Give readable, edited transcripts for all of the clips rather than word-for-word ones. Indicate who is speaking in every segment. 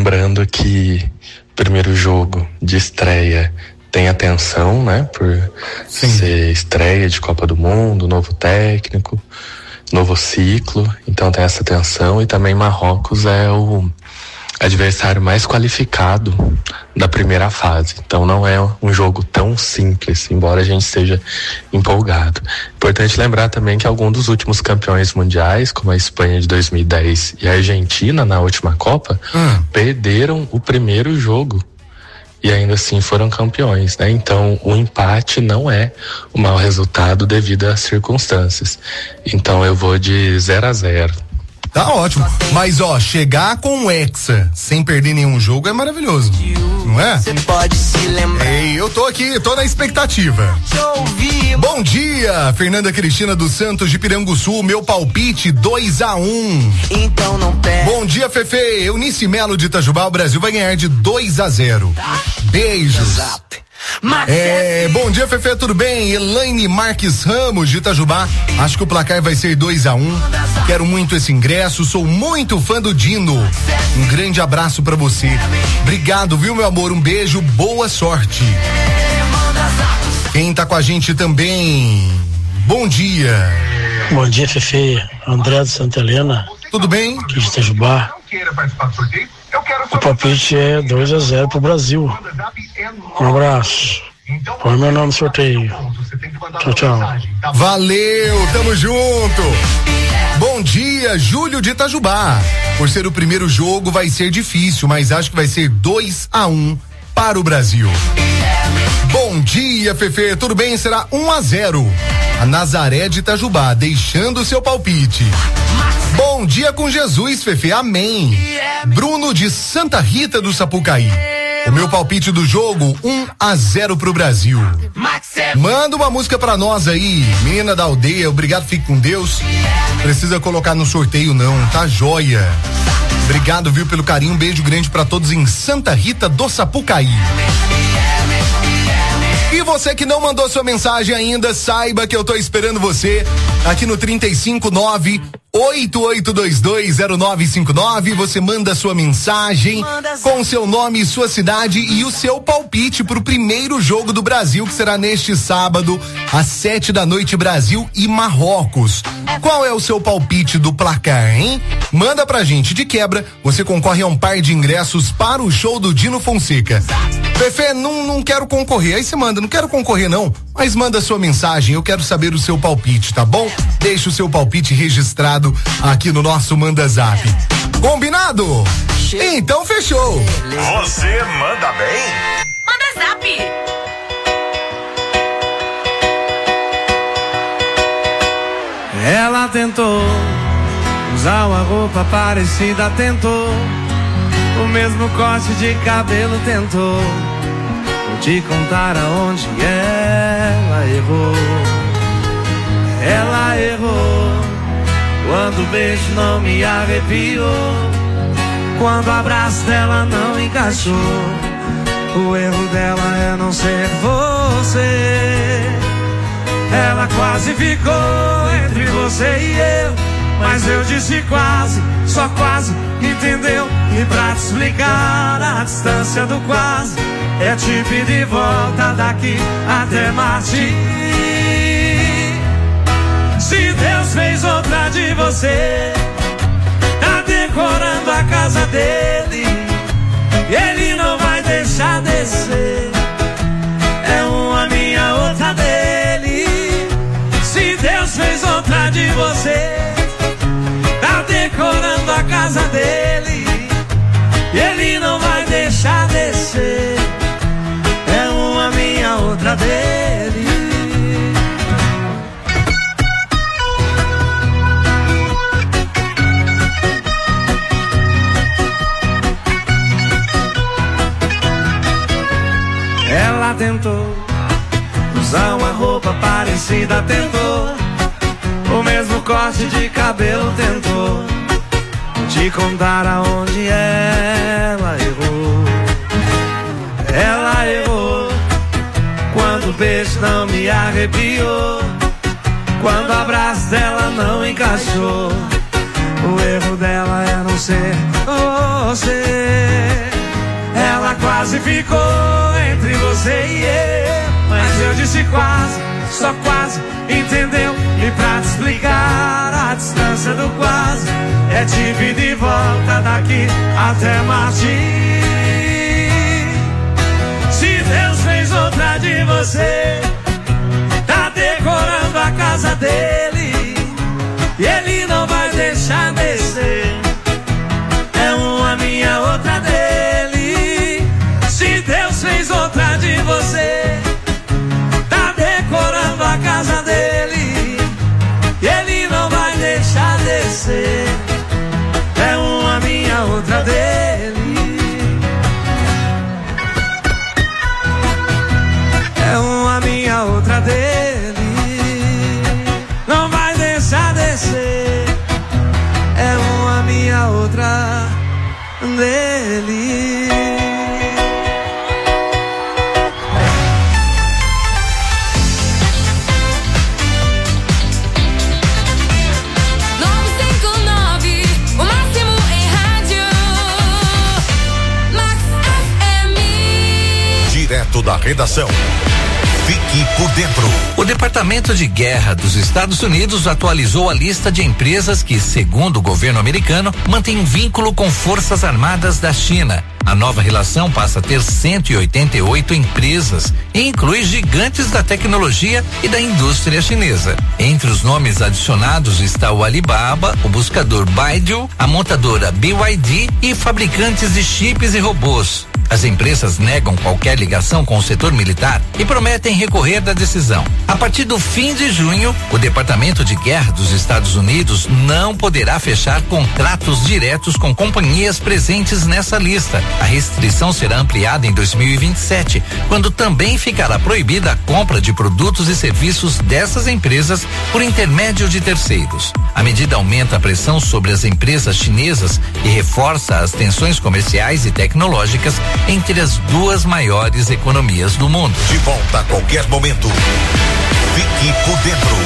Speaker 1: lembrando que primeiro jogo de estreia tem atenção, né? Por ser estreia de Copa do Mundo, novo técnico, novo ciclo, então tem essa tensão. E também Marrocos é o adversário mais qualificado da primeira fase, então não é um jogo tão simples, embora a gente esteja empolgado. Importante lembrar também que alguns dos últimos campeões mundiais, como a Espanha de 2010 e a Argentina na última Copa, perderam o primeiro jogo e ainda assim foram campeões, né? Então o empate não é o mau resultado devido às circunstâncias. Então eu vou de 0-0.
Speaker 2: Tá ótimo, mas chegar com o Hexa sem perder nenhum jogo é maravilhoso, não é? Você pode se lembrar. Ei, eu tô aqui, tô na expectativa. Bom dia, Fernanda Cristina dos Santos de Piranguçu, meu palpite 2-1. Então não perde. Bom dia, Fefe, Eunice Melo de Itajubá, o Brasil vai ganhar de 2-0. Beijos. Bom dia, Fefe, tudo bem? Elaine Marques Ramos de Itajubá, acho que o placar vai ser 2-1, quero muito esse ingresso, sou muito fã do Dino, um grande abraço pra você, obrigado, viu, meu amor, um beijo, boa sorte. Quem tá com a gente também, bom dia.
Speaker 3: Bom dia, Fefe, André de Santa Helena,
Speaker 2: tudo bem?
Speaker 3: Aqui de Itajubá. O palpite é 2-0 pro Brasil. Um abraço. Põe meu nome no sorteio. Tchau, tchau.
Speaker 2: Valeu, tamo junto. Bom dia, Júlio de Itajubá. Por ser o primeiro jogo vai ser difícil, mas acho que vai ser 2-1 para o Brasil. Bom dia, Fefe, tudo bem? Será 1-0. A Nazaré de Itajubá, deixando o seu palpite. Bom dia com Jesus, Fefe, amém. Bruno de Santa Rita do Sapucaí. O meu palpite do jogo, 1-0 pro Brasil. Manda uma música pra nós aí, menina da aldeia, obrigado, fique com Deus. Precisa colocar no sorteio não, tá joia. Obrigado, viu, pelo carinho, um beijo grande pra todos em Santa Rita do Sapucaí. E você que não mandou sua mensagem ainda, saiba que eu tô esperando você aqui no 359-8822-0959. Você manda sua mensagem com seu nome, sua cidade e o seu palpite pro primeiro jogo do Brasil, que será neste sábado às 7h, Brasil e Marrocos. Qual é o seu palpite do placar, hein? Manda pra gente, de quebra você concorre a um par de ingressos para o show do Dino Fonseca. Fefe, não quero concorrer, aí você manda, não quero concorrer não, mas manda sua mensagem, eu quero saber o seu palpite, tá bom? Deixa o seu palpite registrado aqui no nosso Manda Zap. Combinado? Então fechou.
Speaker 4: Você manda bem?
Speaker 5: Manda Zap.
Speaker 6: Ela tentou usar uma roupa parecida, tentou o mesmo corte de cabelo, tentou. Vou te contar aonde ela errou. Ela errou quando o beijo não me arrepiou, quando o abraço dela não encaixou. O erro dela é não ser você. Ela quase ficou entre você e eu, mas eu disse quase, só quase, entendeu? E pra te explicar a distância do quase é te pedir volta daqui até Marte. Se Deus fez outra de você, tá decorando a casa dele, e ele não vai deixar descer. É uma minha, outra dele. Se Deus fez outra de você, tá decorando a casa dele, e ele não vai deixar descer. É uma minha, outra dele. Ela tentou usar uma roupa parecida, tentou o mesmo corte de cabelo, tentou te contar aonde ela errou. Ela errou quando o beijo não me arrepiou, quando o abraço dela não encaixou. O erro dela é não ser você. frase ficou entre você e eu, mas eu disse quase, só quase, entendeu? E pra te explicar a distância do quase é de vida e volta daqui até Marte. Se Deus fez outra de você, tá decorando a casa dele e ele não vai deixar descer. É uma minha, outra dele. Se Deus fez outra de você, tá decorando a casa dele e ele não vai deixar descer. É uma minha, outra dele. É uma minha, outra dele. Não vai deixar descer. É uma minha, outra dele.
Speaker 5: Direto da redação. Fique por dentro.
Speaker 7: O Departamento de Guerra dos Estados Unidos atualizou a lista de empresas que, segundo o governo americano, mantêm vínculo com forças armadas da China. A nova relação passa a ter 188 empresas e inclui gigantes da tecnologia e da indústria chinesa. Entre os nomes adicionados está o Alibaba, o buscador Baidu, a montadora BYD e fabricantes de chips e robôs. As empresas negam qualquer ligação com o setor militar e prometem recorrer da decisão. A partir do fim de junho, o Departamento de Guerra dos Estados Unidos não poderá fechar contratos diretos com companhias presentes nessa lista. A restrição será ampliada em 2027, quando também ficará proibida a compra de produtos e serviços dessas empresas por intermédio de terceiros. A medida aumenta a pressão sobre as empresas chinesas e reforça as tensões comerciais e tecnológicas entre as duas maiores economias do mundo.
Speaker 5: De volta a qualquer momento. Fique por dentro.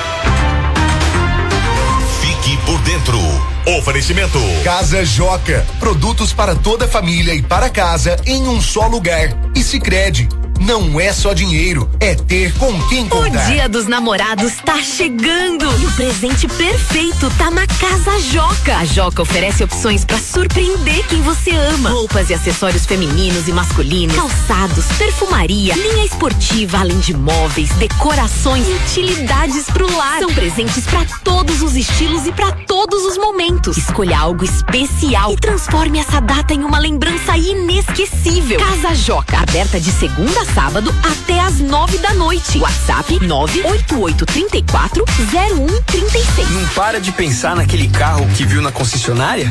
Speaker 5: Fique por dentro. Oferecimento.
Speaker 2: Casa Joca. Produtos para toda a família e para casa em um só lugar. E Sicredi. Não é só dinheiro, é ter com quem contar.
Speaker 8: O Dia dos Namorados tá chegando e o presente perfeito tá na Casa Joca. A Joca oferece opções pra surpreender quem você ama. Roupas e acessórios femininos e masculinos, calçados, perfumaria, linha esportiva, além de móveis, decorações e utilidades pro lar. São presentes pra todos os estilos e pra todos os momentos. Escolha algo especial e transforme essa data em uma lembrança inesquecível. Casa Joca, aberta de segunda a sábado até às 9 da noite. WhatsApp 988340136.
Speaker 9: Não para de pensar naquele carro que viu na concessionária?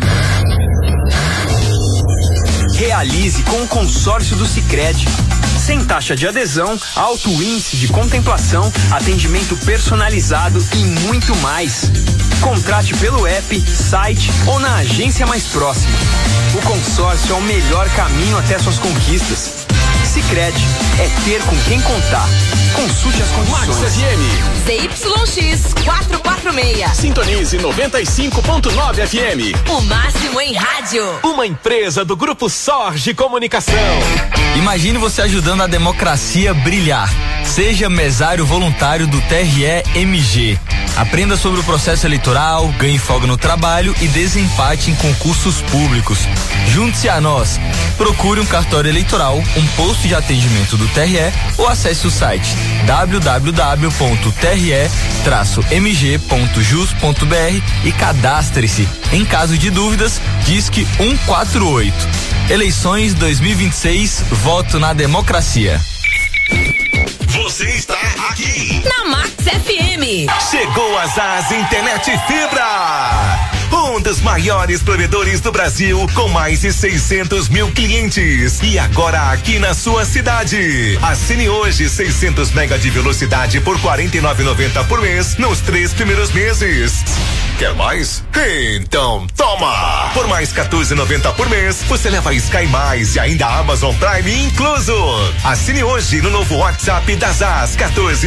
Speaker 9: Realize com o consórcio do Sicredi. Sem taxa de adesão, alto índice de contemplação, atendimento personalizado e muito mais. Contrate pelo app, site ou na agência mais próxima. O consórcio é o melhor caminho até suas conquistas. Sicredi é ter com quem contar. Consulte as condições.
Speaker 10: Max FM. ZYX 446.
Speaker 11: Sintonize 95.9 FM.
Speaker 10: O máximo em rádio.
Speaker 11: Uma empresa do Grupo Sorge Comunicação.
Speaker 12: Imagine você ajudando a democracia a brilhar. Seja mesário voluntário do TRE-MG. Aprenda sobre o processo eleitoral, ganhe folga no trabalho e desempate em concursos públicos. Junte-se a nós. Procure um cartório eleitoral, um posto de atendimento do TRE ou acesse o site www.tre-mg.jus.br e cadastre-se. Em caso de dúvidas, disque 148. Eleições 2026, voto na democracia.
Speaker 5: Você está aqui
Speaker 10: na Max FM.
Speaker 5: Chegou a Zaz Internet Fibra. Um dos maiores provedores do Brasil, com mais de 600 mil clientes. E agora aqui na sua cidade. Assine hoje 600 mega de velocidade por R$ 49,90 por mês nos 3 primeiros meses. Quer mais? Então toma! Por mais R$14,90 por mês, você leva Sky Mais e ainda Amazon Prime incluso. Assine hoje no novo WhatsApp da ZAS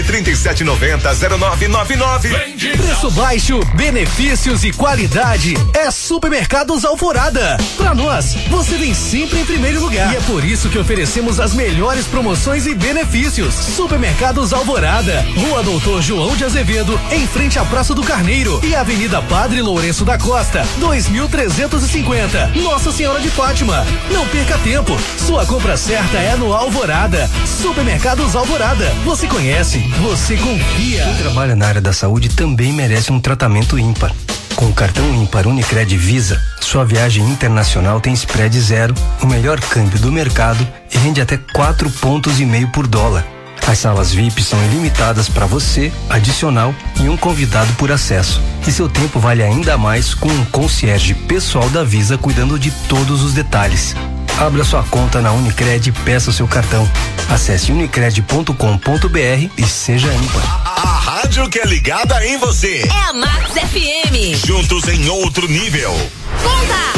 Speaker 5: 1437900999.
Speaker 13: Preço baixo, benefícios e qualidade é Supermercados Alvorada. Pra nós, você vem sempre em primeiro lugar. E é por isso que oferecemos as melhores promoções e benefícios. Supermercados Alvorada, Rua Doutor João de Azevedo, em frente à Praça do Carneiro e Avenida Padre Lourenço da Costa, 2350, Nossa Senhora de Fátima. Não perca tempo, sua compra certa é no Alvorada. Supermercados Alvorada, você conhece, você confia.
Speaker 14: Quem trabalha na área da saúde também merece um tratamento ímpar. Com o cartão ímpar Unicred Visa, sua viagem internacional tem spread zero, o melhor câmbio do mercado e rende até 4,5 pontos por dólar. As salas VIP são ilimitadas para você, adicional e um convidado por acesso. E seu tempo vale ainda mais com um concierge pessoal da Visa cuidando de todos os detalhes. Abra sua conta na Unicred e peça seu cartão. Acesse unicred.com.br e seja ímpar.
Speaker 5: A rádio que é ligada em você.
Speaker 10: É a Max FM.
Speaker 5: Juntos em outro nível.
Speaker 10: Conta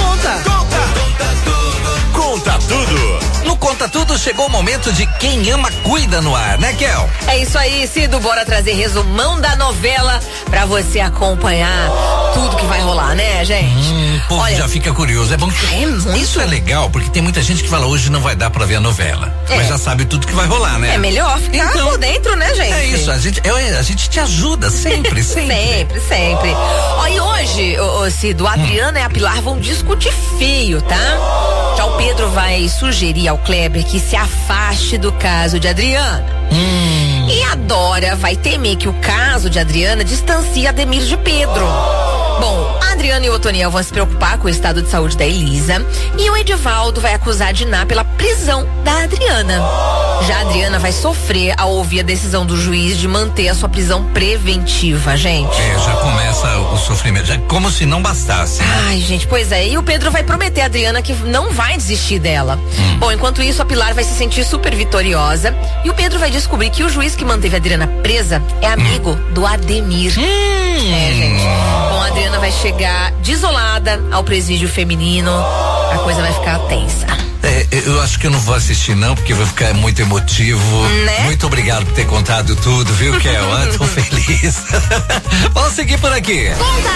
Speaker 5: tudo.
Speaker 7: No Conta Tudo chegou o momento de Quem Ama Cuida no ar, né, Kel?
Speaker 10: É isso aí, Cido, bora trazer resumão da novela pra você acompanhar tudo que vai rolar, né, gente?
Speaker 7: O povo já fica curioso, é bom que isso é legal, porque tem muita gente que fala hoje não vai dar pra ver a novela, mas já sabe tudo que vai rolar, né?
Speaker 10: É melhor ficar por dentro, né, gente?
Speaker 7: É isso, a gente te ajuda sempre.
Speaker 10: sempre. Ó, e hoje, Cido, a Adriana e a Pilar vão discutir feio, tá? Já o Pedro vai sugerir ao Kleber que se afaste do caso de Adriana. E a Dora vai temer que o caso de Adriana distancie Ademir de Pedro. Bom, a Adriana e o Otoniel vão se preocupar com o estado de saúde da Elisa e o Edivaldo vai acusar a Diná pela prisão da Adriana. Já a Adriana vai sofrer ao ouvir a decisão do juiz de manter a sua prisão preventiva, gente.
Speaker 7: Já começa o sofrimento, já como se não bastasse, né?
Speaker 10: Ai, gente, pois é, e o Pedro vai prometer a Adriana que não vai desistir dela. Bom, enquanto isso, a Pilar vai se sentir super vitoriosa e o Pedro vai descobrir que o juiz que manteve a Adriana presa é amigo do Ademir. É, gente. Bom, a Adriana vai chegar desolada ao presídio feminino, a coisa vai ficar tensa.
Speaker 7: Eu acho que eu não vou assistir não, porque vai ficar muito emotivo, né? Muito obrigado por ter contado tudo, viu, Kel? Tô feliz. Vamos seguir por aqui.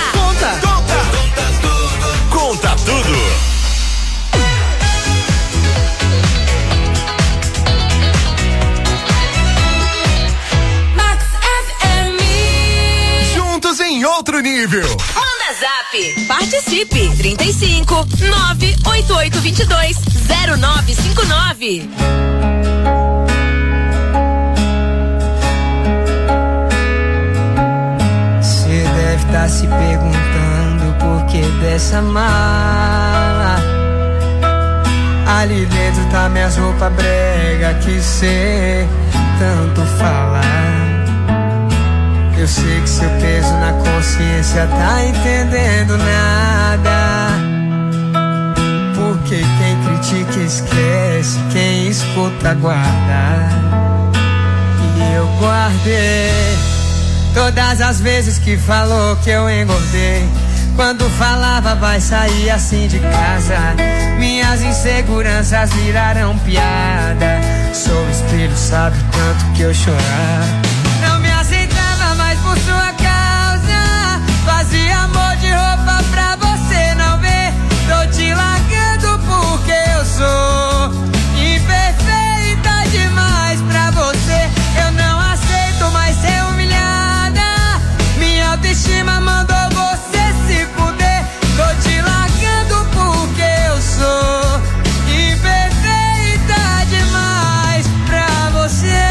Speaker 5: Conta tudo.
Speaker 10: Max FM.
Speaker 2: Juntos em outro nível.
Speaker 10: Manda zap. Participe. 35 98822 0959.
Speaker 15: Você deve estar se perguntando por que dessa mala. Ali dentro tá minhas roupas brega que cê tanto fala. Eu sei que seu peso na consciência tá entendendo nada. Porque quem critica esquece, quem escuta guarda. E eu guardei todas as vezes que falou que eu engordei. Quando falava vai sair assim de casa. Minhas inseguranças viraram piada. Sou espelho, sabe o tanto que eu chorava. Não me aceitava mais por sua causa. Fazia amor de roupa pra você não ver. Tô te largando porque eu sou imperfeita demais pra você. Eu não aceito mais ser humilhada. Minha autoestima mandou você se fuder. Tô te largando porque eu sou imperfeita demais pra você.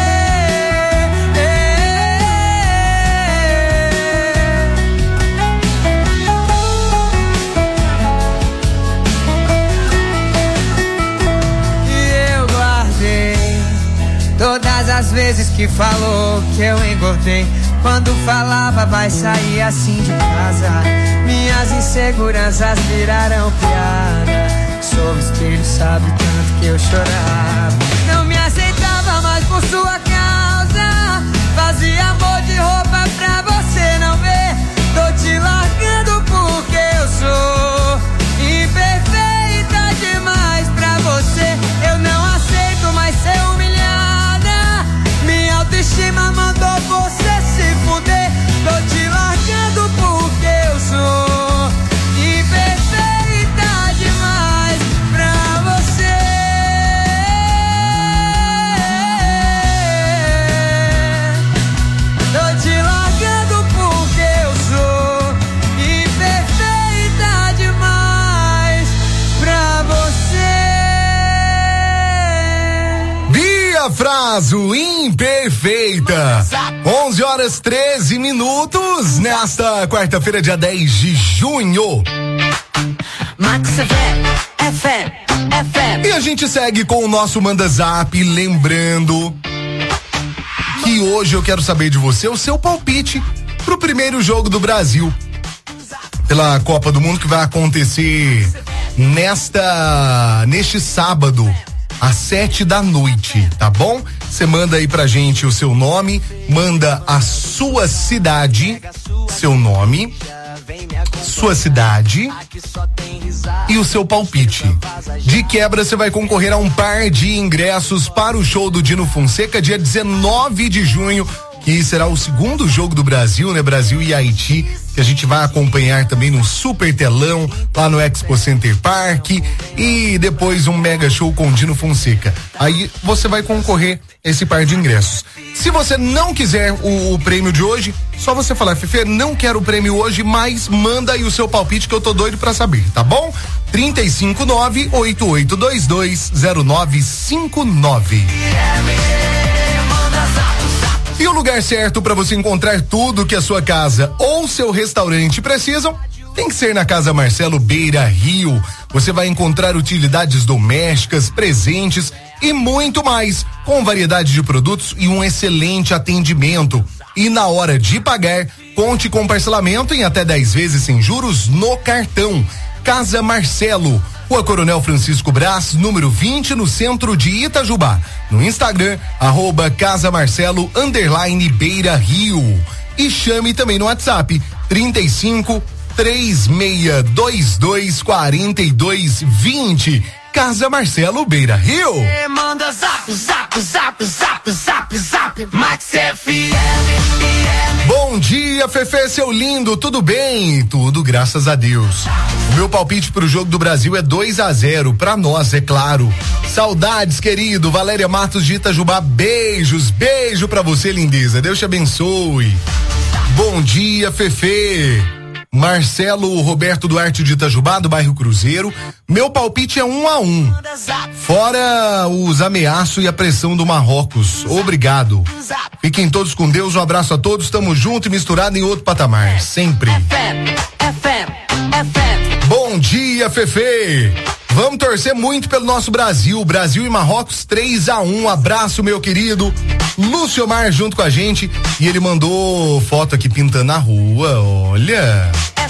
Speaker 15: Todas as vezes que falou que eu engordei. Quando falava vai sair assim de casa. Minhas inseguranças viraram piada. Sou espelho, sabe tanto que eu chorava. Não me aceitava mais por sua causa. Fazia amor de roupa pra você não ver. Tô te largando
Speaker 2: Parafraso imperfeita. 11h13 nesta quarta-feira, dia 10 de junho.
Speaker 16: Max FM.
Speaker 2: E a gente segue com o nosso Manda Zap, lembrando que hoje eu quero saber de você o seu palpite pro primeiro jogo do Brasil pela Copa do Mundo, que vai acontecer neste sábado às 19h, tá bom? Você manda aí pra gente o seu nome, manda a sua cidade, seu nome, sua cidade e o seu palpite. De quebra, você vai concorrer a um par de ingressos para o show do Dino Fonseca, dia 19 de junho, que será o segundo jogo do Brasil, né? Brasil e Haiti, que a gente vai acompanhar também no super telão, lá no Expo Center Park, e depois um mega show com o Dino Fonseca. Aí você vai concorrer a esse par de ingressos. Se você não quiser o prêmio de hoje, só você falar: Fefe, não quero o prêmio hoje, mas manda aí o seu palpite que eu tô doido pra saber, tá bom? 359-8822-0959. E o lugar certo para você encontrar tudo que a sua casa ou seu restaurante precisam tem que ser na Casa Marcelo Beira Rio. Você vai encontrar utilidades domésticas, presentes e muito mais, com variedade de produtos e um excelente atendimento. E na hora de pagar, conte com parcelamento em até 10 vezes sem juros no cartão. Casa Marcelo, Rua Coronel Francisco Brás, número 20, no centro de Itajubá. No Instagram, @casamarcelo_Beira Rio. E chame também no WhatsApp, 35-3622-4220. Casa Marcelo Beira Rio.
Speaker 16: Manda zap, zap, zap, zap, zap, zap, Max FM.
Speaker 2: Bom dia, Fefe, seu lindo, tudo bem? Tudo, graças a Deus. O meu palpite pro jogo do Brasil é 2-0, pra nós, é claro. Saudades, querido. Valéria Matos de Itajubá, beijos, beijo pra você, lindeza. Deus te abençoe. Bom dia, Fefe. Marcelo Roberto Duarte de Itajubá, do bairro Cruzeiro. Meu palpite é 1-1. Fora os ameaços e a pressão do Marrocos. Obrigado. Fiquem todos com Deus. Um abraço a todos. Tamo junto e misturado em outro patamar. Sempre. Bom dia, Fefe. Vamos torcer muito pelo nosso Brasil. Brasil e Marrocos 3-1. Abraço, meu querido. Lúcio Mar junto com a gente. E ele mandou foto aqui pintando a rua. Olha.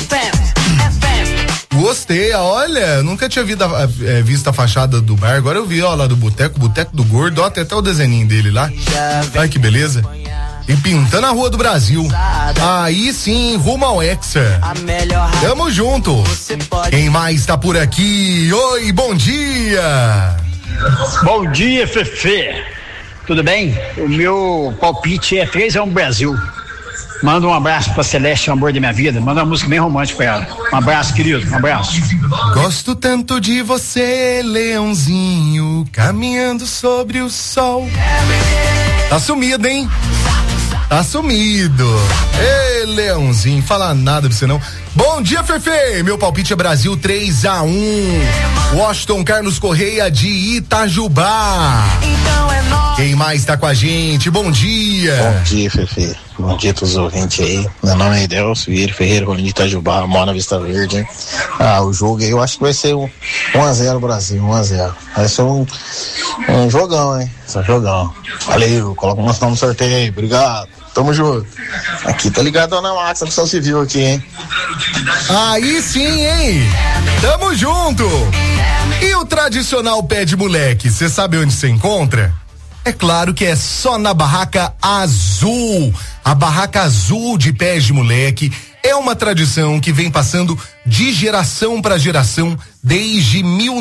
Speaker 2: Gostei, olha. Nunca tinha visto a fachada do bar. Agora eu vi, ó, lá do Boteco do Gordo. Ó, tem até o desenhinho dele lá. Ai, que beleza. E pintando a Rua do Brasil. Aí sim, rumo ao Hexa. Tamo junto. Quem mais tá por aqui? Oi, bom dia.
Speaker 17: Bom dia, Fefe. Tudo bem? O meu palpite é 3-1 Brasil. Manda um abraço pra Celeste, o amor da minha vida. Manda uma música bem romântica pra ela. Um abraço, querido. Um abraço.
Speaker 2: Gosto tanto de você, leãozinho, caminhando sobre o sol. Tá sumido, hein? Tá sumido. Ei, leãozinho, fala nada pra você não. Bom dia, Fefe. Meu palpite é Brasil 3-1. Washington Carlos Correia de Itajubá. Quem mais tá com a gente? Bom dia.
Speaker 18: Bom dia, Fefe. Bom dia a todos os ouvintes aí. Meu nome é Idelcio Vieira Ferreira, Rolim de Itajubá, moro na Vista Verde, hein? O jogo aí eu acho que vai ser 1-0 Brasil, 1-0. Vai ser um jogão, hein? Só jogão. Valeu, coloca o nosso nome no sorteio aí, obrigado. Tamo junto. Aqui tá ligado na Max, a Ação Civil aqui, hein?
Speaker 2: Aí sim, hein? Tamo junto. E o tradicional pé de moleque, você sabe onde você encontra? É claro que é só na Barraca Azul. A Barraca Azul de Pés de Moleque é uma tradição que vem passando de geração para geração desde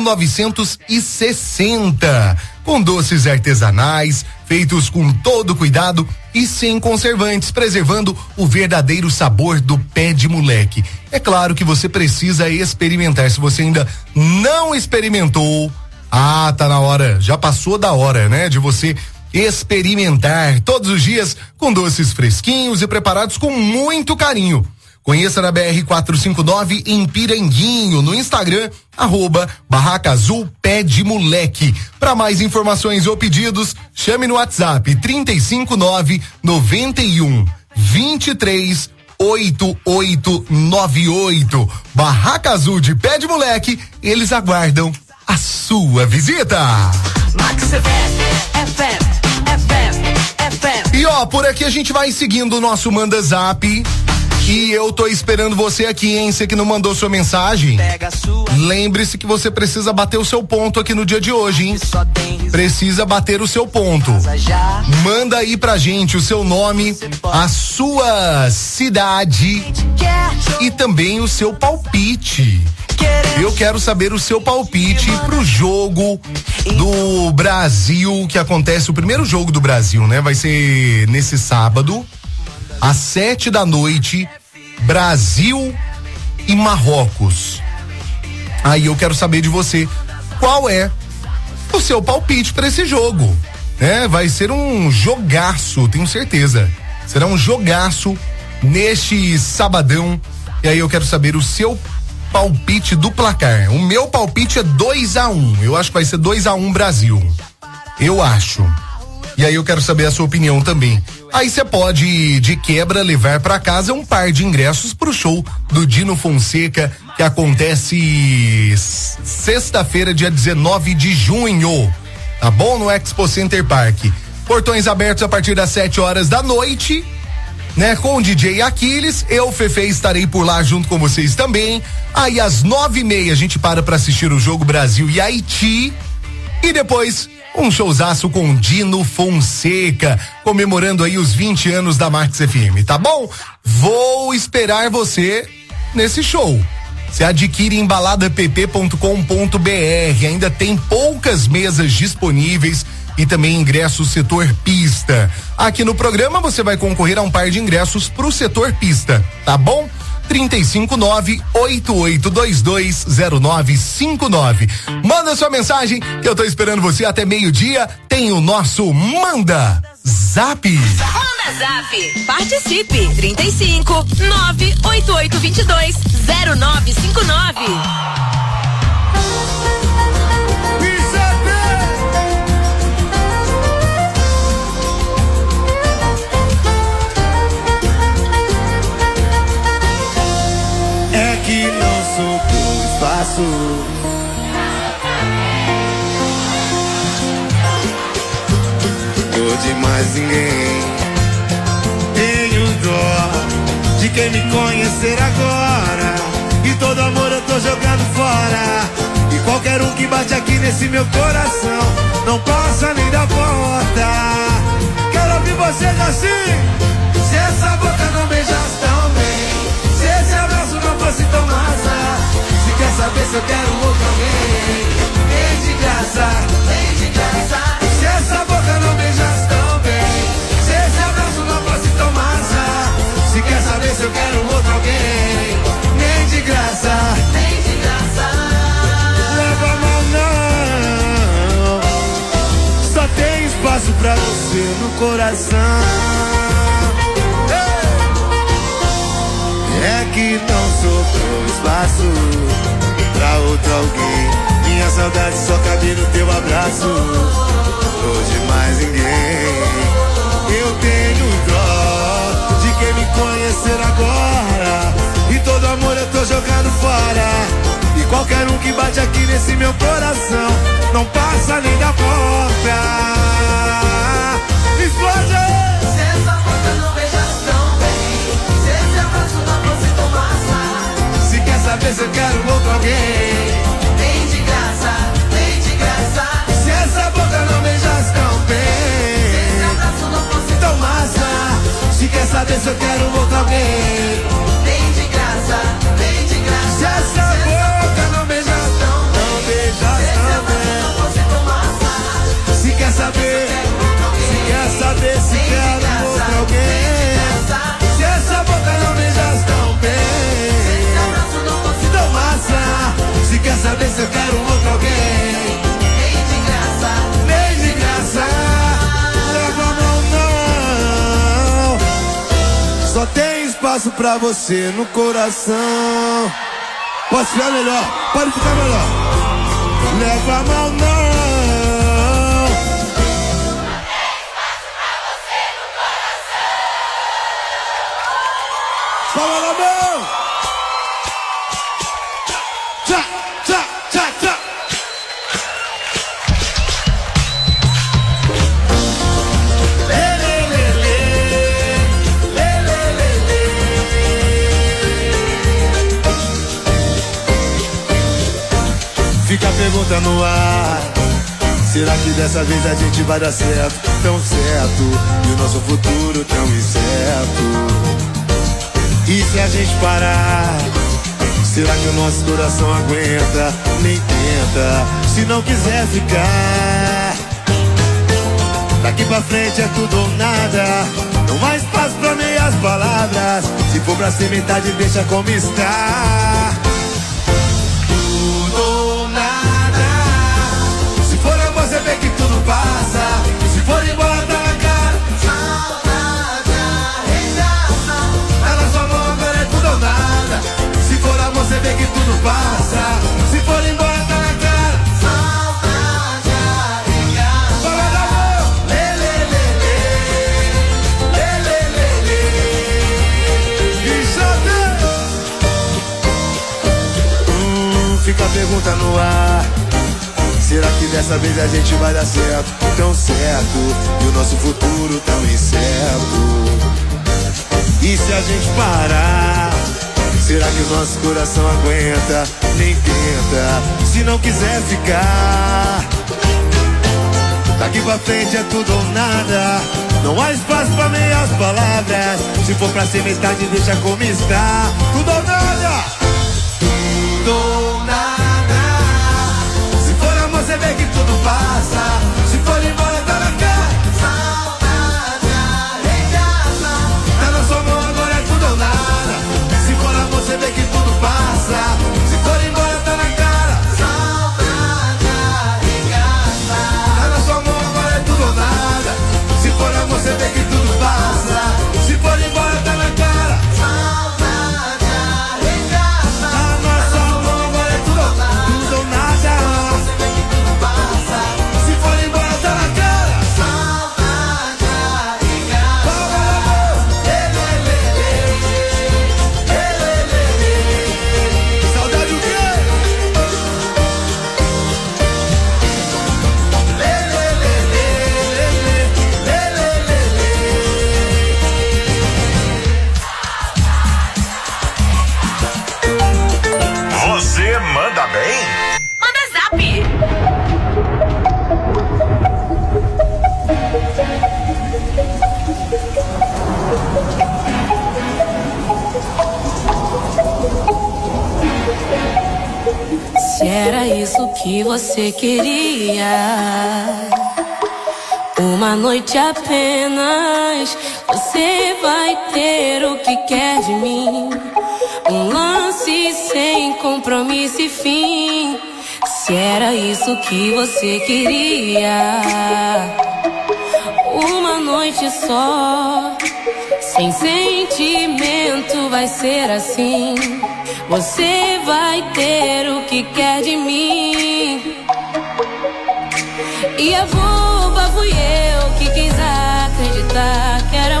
Speaker 2: 1960, com doces artesanais feitos com todo cuidado e sem conservantes, preservando o verdadeiro sabor do pé de moleque. É claro que você precisa experimentar. Se você ainda não experimentou, tá na hora, já passou da hora, né? De você experimentar todos os dias com doces fresquinhos e preparados com muito carinho. Conheça na BR-459 em Piranguinho, no Instagram, @Barraca Azul Pé de Moleque. Para mais informações ou pedidos, chame no WhatsApp 359-91-23-8898. Barraca Azul de Pé de Moleque, eles aguardam a sua visita. E ó, por aqui a gente vai seguindo o nosso Manda Zap. E eu tô esperando você aqui, hein? Você que não mandou sua mensagem, lembre-se que você precisa bater o seu ponto aqui no dia de hoje, hein? Precisa bater o seu ponto. Manda aí pra gente o seu nome, a sua cidade e também o seu palpite. Eu quero saber o seu palpite pro jogo do Brasil, que acontece, o primeiro jogo do Brasil, né? Vai ser nesse sábado, às 7 da noite, Brasil e Marrocos. Aí eu quero saber de você, qual é o seu palpite para esse jogo, né? Vai ser um jogaço, tenho certeza. Será um jogaço neste sabadão. E aí eu quero saber o seu palpite do placar. O meu palpite é 2-1. Eu acho que vai ser 2-1 Brasil. Eu acho. E aí eu quero saber a sua opinião também. Aí você pode, de quebra, levar pra casa um par de ingressos pro show do Dino Fonseca, que acontece sexta-feira, dia 19 de junho. Tá bom? No Expo Center Park. Portões abertos a partir das 7 da noite, né? Com o DJ Aquiles, eu, Fefe, estarei por lá junto com vocês também. Aí às 9h30 a gente para pra assistir o jogo Brasil e Haiti. E depois um showzaço com Dino Fonseca, comemorando aí os 20 anos da Max FM, tá bom? Vou esperar você nesse show. Você adquire em baladapp.com.br, ainda tem poucas mesas disponíveis e também ingressos setor pista. Aqui no programa você vai concorrer a um par de ingressos pro setor pista, tá bom? 359-8822-0959. Manda sua mensagem que eu tô esperando você até meio-dia. Tem o nosso Manda Zap.
Speaker 8: Manda Zap. Participe. 35-98822-0959.
Speaker 6: Que não sou por espaço. Tô de mais ninguém. Tenho dó de quem me conhecer agora. E todo amor eu tô jogando fora. E qualquer um que bate aqui nesse meu coração não passa nem da porta. Quero ouvir vocês assim. Se essa boca não beijasse tão bem, se esse abraço não fosse tão massa, se quer saber se eu quero outro alguém, vem de graça, vem de graça. Se essa boca não beijasse tão bem, se esse abraço não fosse tão massa, se quer saber se eu quero outro alguém, nem de graça, nem de graça. Leva a mão não, só tem espaço pra você no coração. É que não sobrou espaço pra outro alguém. Minha saudade só cabe no teu abraço. Hoje mais ninguém. Eu tenho dó de quem me conhecer agora. E todo amor eu tô jogando fora. E qualquer um que bate aqui nesse meu coração não passa nem da porta. Explode! Se essa porta não beijasse tão bem, se esse abraço não fosse tão massa, se quer saber se eu quero outro alguém, vem de graça, vem de graça. Se essa boca não beijasse tão bem, se esse abraço não fosse tão massa, se quer saber se eu quero outro alguém, vem de graça, vem de graça. Se essa boca não beijasse tão bem, não beijasse tão bem, não fosse tão massa, se quer saber, se quer saber se quero outro alguém, se essa boca não beijasse tão bem, se esse abraço não fosse tão massa, se quer saber se eu quero outro alguém, nem de graça, nem de graça. Leva a mão não, só tem espaço
Speaker 19: faço pra você no coração. Posso ficar melhor, pode ficar melhor. Leva a mão não. Fala na mão. Tchá, tchá, tchá, tchá. Fica a pergunta no ar. Será que dessa vez a gente vai dar certo? Tão certo. E o nosso futuro tão incerto. E se a gente parar? Será que o nosso coração aguenta? Nem tenta. Se não quiser ficar, daqui pra frente é tudo ou nada. Não há espaço pra meias palavras. Se for pra ser metade, deixa como está. Você vê que tudo passa. Se for embora tá na cara. Saudade, arregaça. Tá na sua mão, agora é tudo ou nada. Se for amor, você vê que tudo passa. Se for embora tá na cara. Saudade, arregaça. Fala da mão. Lê, lê, lê, lê. Lê, lê, lê, lê. E fica a pergunta no ar. Será que dessa vez a gente vai dar certo? Tão certo. E o nosso futuro tão incerto. E se a gente parar? Será que o nosso coração aguenta? Nem tenta. Se não quiser ficar, daqui pra frente é tudo ou nada. Não há espaço pra meias palavras. Se for pra ser metade, deixa como está. Tudo ou nada. Tudo ou nada. Você vê que tudo passa. Se for embora tá na cara. Saudade, arregaça. Tá na sua mão, agora é tudo ou nada. Se for amor, você vê que tudo passa. Se for embora tá na cara. Saudade, arregaça. Tá na sua mão, agora é tudo ou nada. Se for amor, você vê que tudo passa. Se for embora tá na cara. Saudade, arregaça. Tá na sua mão, agora é tudo ou nada. Tudo ou nada.
Speaker 4: Você manda bem?
Speaker 8: Manda zap.
Speaker 20: Se era isso que você queria, uma noite apenas, você vai ter o que quer de mim. Um lance sem compromisso e fim. Se era isso que você queria, uma noite só, sem sentimento, vai ser assim. Você vai ter o que quer de mim. E a boba fui eu que quis acreditar que era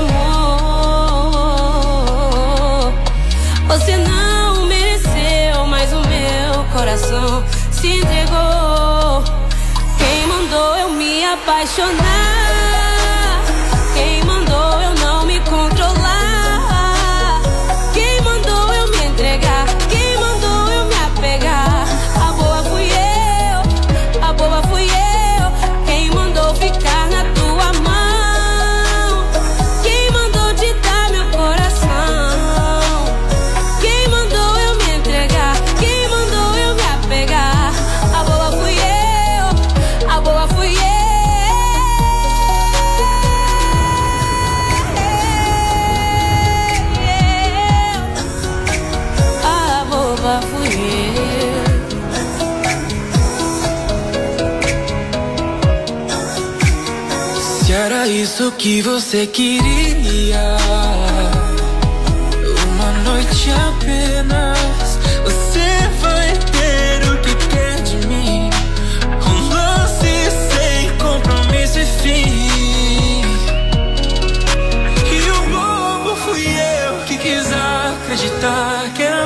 Speaker 20: amor. Você não mereceu, mas o meu coração se entregou. Quem mandou eu me apaixonar? Quem mandou eu não me controlar? Quem mandou eu me entregar? Quem mandou eu me apegar? A boa fui eu, a boba fui eu. Quem mandou ficar na tua mão? Quem mandou te dar meu coração? Quem mandou eu me entregar? Quem mandou eu me apegar? A boa fui eu, a boa fui eu. A boba fui eu.
Speaker 6: Se era isso que você queria, noite apenas você vai ter o que quer de mim. Um lance sem compromisso e fim. E o bobo fui eu que quis acreditar que era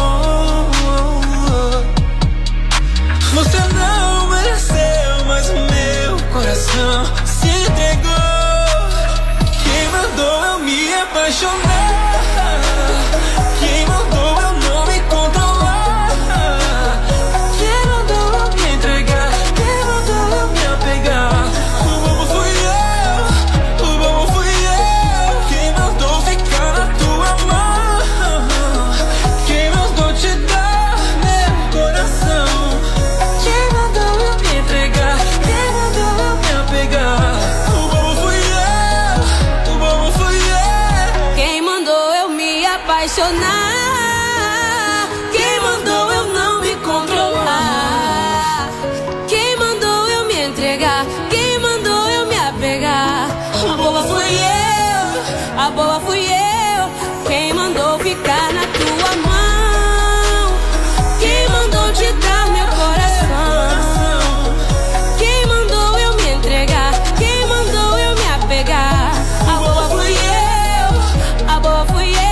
Speaker 6: amor. Você não mereceu, mas o meu coração se entregou. Quem mandou eu me apaixonar? Quem mandou eu não me controlar? Quem mandou eu me entregar? Quem mandou eu me apegar? O bobo fui eu, o bobo fui eu. Quem mandou ficar na tua mão? Quem mandou te dar meu coração? Quem mandou eu me entregar? Quem mandou eu me apegar? O bobo fui eu, o bobo fui eu.
Speaker 20: Quem mandou eu me apaixonar? Quem mandou eu não me controlar? Quem mandou eu me entregar? Quem mandou eu me apegar? A boba fui eu, a boba fui eu. Quem mandou ficar na tua mão? Quem mandou te dar meu coração? Quem mandou eu me entregar? Quem mandou eu me apegar? A boba fui eu, a boba fui eu.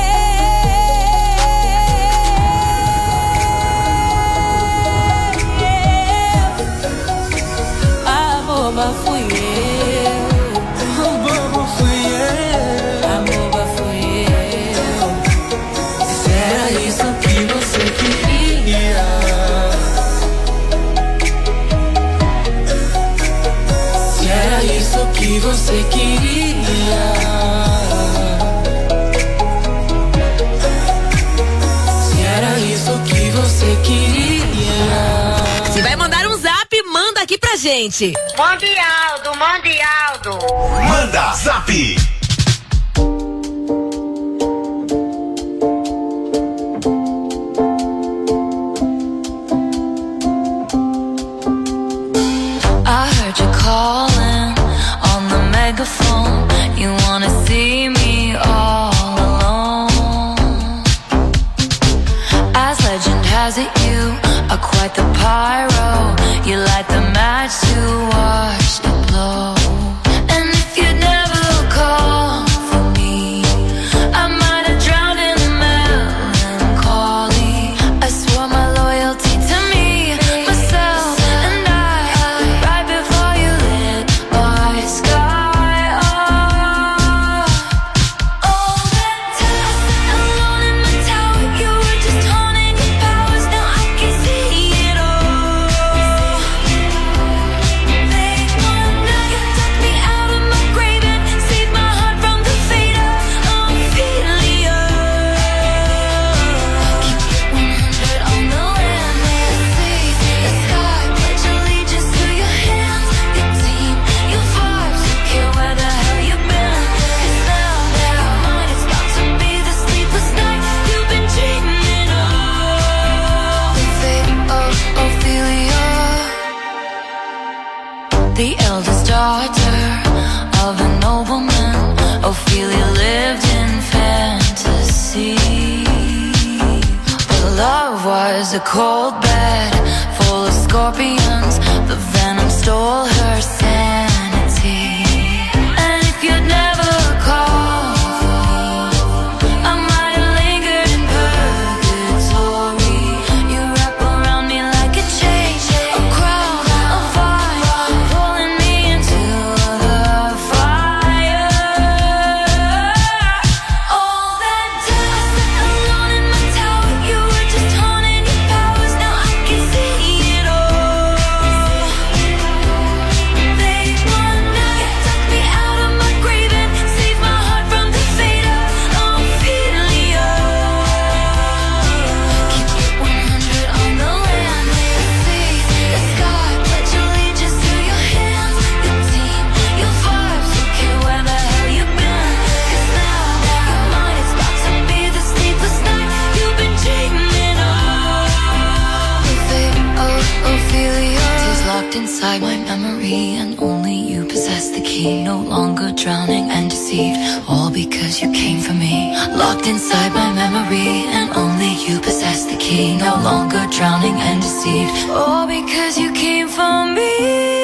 Speaker 20: A boba fui eu.
Speaker 6: O bobo fui eu.
Speaker 20: A boba fui eu.
Speaker 6: Se era isso que você queria, se era isso que você queria, se era isso que você queria.
Speaker 10: Se vai mandar um zap, manda aqui pra gente.
Speaker 16: Mande Aldo, mande Aldo.
Speaker 5: Manda zap.
Speaker 21: I heard you calling on the megaphone. You wanna see me all alone. As legend has it, you are quite the pyro. You light the match to watch it blow. And if you'd never call for me, I might have drowned in the melancholy. I swore my loyalty to me, myself, and I. Right before you lit my sky up. All that time alone in my tower, you were just honing your powers. Now I can see it all. Late one night, you took me out of my grave and saved my heart from the fate of Ophelia. Keep it 100 on the land, may I see the sky. Pledge allegiance to your hands, your team, your vibes. Don't care where the hell you've been. 'Cause now mine is about to be the sleepless night you've been dreaming of. The fate of Ophelia, the eldest daughter of a nobleman. Ophelia lived in fantasy. Her love was a cold bed full of scorpions. The venom stole her sanity. And if you'd never called for me, I might have lingered in purgatory. You wrap around me like a chain, a crown, a vine, pulling me into the fire. All that time alone in my tower, you were just honing your powers. Now I can see it all. Late one night, you took me out of my grave and saved my heart from the fate of Ophelia. Keep it 100 on the land, may I see the sky. Pledge allegiance to your hands, your team, your vibes. Don't care where the hell you've been. 'Cause now mine is about to be the sleepless night you've been dreaming of. The fate of Ophelia is locked inside my memory, and only you possess the the key, no longer drowning and deceived. All because you came for me, locked inside my memory, and only you possess the key. No longer drowning and deceived. All because you came for me.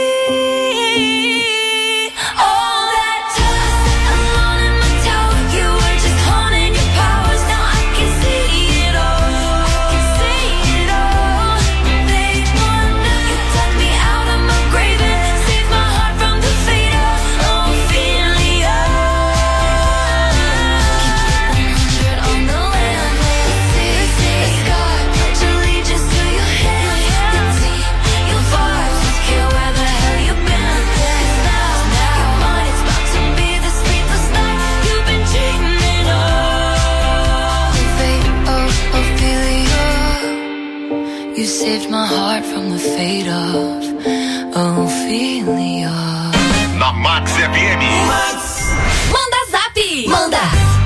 Speaker 21: You saved my heart from the fate of Ophelia.
Speaker 5: Na Max FM.
Speaker 8: Manda zap! Manda!